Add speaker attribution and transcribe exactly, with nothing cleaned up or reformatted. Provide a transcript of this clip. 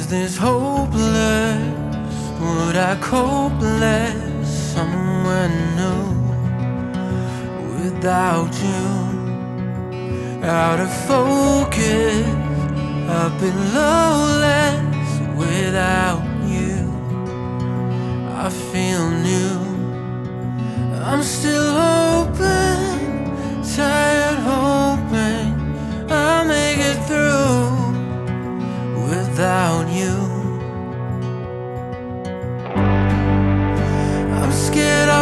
Speaker 1: Is this hopeless? Would I cope less somewhere new without you? Out of focus, I've been lowless without you. I feel new. I'm still open, tired hoping I'll make it through without you. I'm scared